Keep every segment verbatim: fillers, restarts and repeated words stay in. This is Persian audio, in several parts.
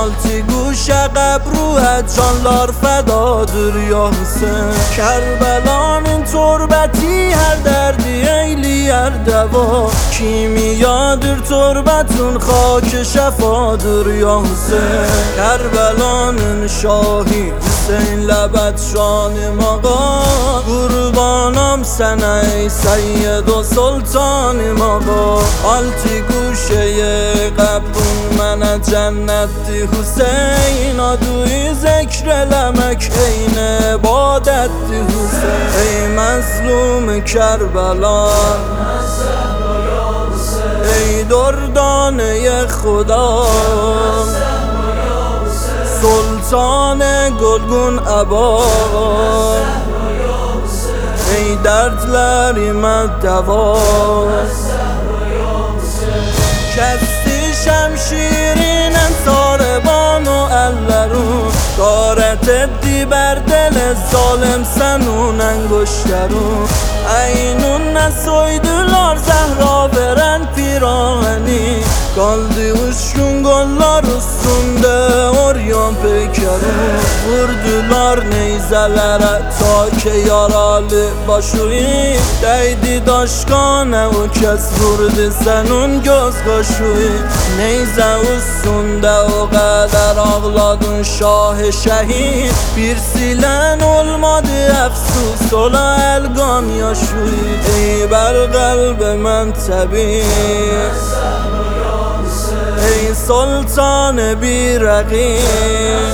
آلتی گوش قبروت جانلار فدادر یا حسین. کربلان تربتی هر دردی ایلی هر دوا کیمیادر تربتون خاک شفادر یا حسین. کربلان شاهی حسین لبت شان مقا قربانم سنه سید و سلطان مقا. آلتی گوشه قبرون من جنتی حسین آدوی ذکر لمک این عبادت حسین. ای مظلوم کربلان ای دردانه خدا سلطان گلگون عبا ای درد لریم دوا. کستی شمشیرین انصاربان و اللرون دارت دی بر دل ظالم سنون انگشترون. اینون نسویدولار زهرا برن پیراهنی گالدی uşkun gollar üstünde oryan pekerun. Vurdular neyzelere ta ki yaralı başuyi değdi daşkane o kes vurdu senin göz kaşuyi. Neyze üstünde o kadar ağladın şah şehit bir silen olmadı efsus ola elgam yaşuyi. Ey ber kalbe men tabi ای سلطان بیرقیم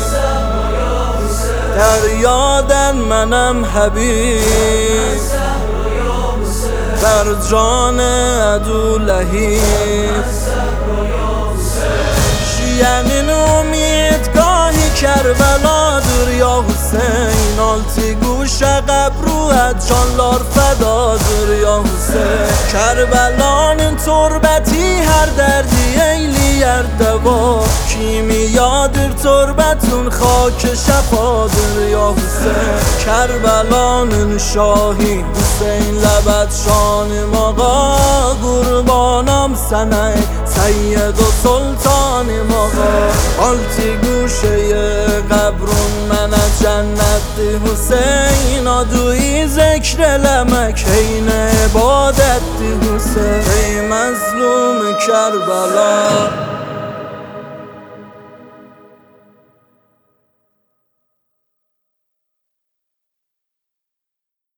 در یادن منم حبیب بر جان عدو لهیب. شیعnin امیدگاهی کربلادر یا حسین. آلتی گوش قبروت جانلار فدادر یا حسین. کربلان تربتی هر دردی ایلی هر دوا کیمیادر تربتون خاک شفادر یا حسین. کربلان شاهی حسین لبت شان مقا قربانم سنه سید و سلطان مقا. آلتی گوشه قبرون من جنت حسین آدوی ذکر لمک این عبادت حسین. ای مظلوم کربلا